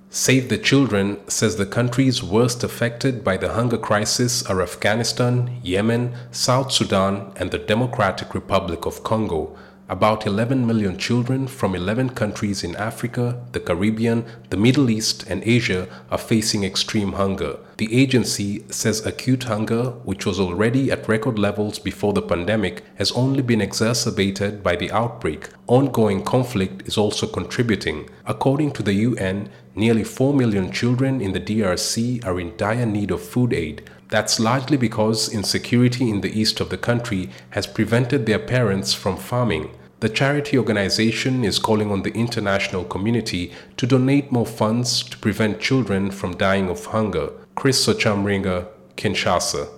Save the Children says the countries worst affected by the hunger crisis are Afghanistan, Yemen, South Sudan, and the Democratic Republic of Congo. About 11 million children from 11 countries in Africa, the Caribbean, the Middle East, and Asia are facing extreme hunger. The agency says acute hunger, which was already at record levels before the pandemic, has only been exacerbated by the outbreak. Ongoing conflict is also contributing. According to the UN, nearly 4 million children in the DRC are in dire need of food aid. That's largely because insecurity in the east of the country has prevented their parents from farming. The charity organization is calling on the international community to donate more funds to prevent children from dying of hunger. Chris Sochamringa, Kinshasa.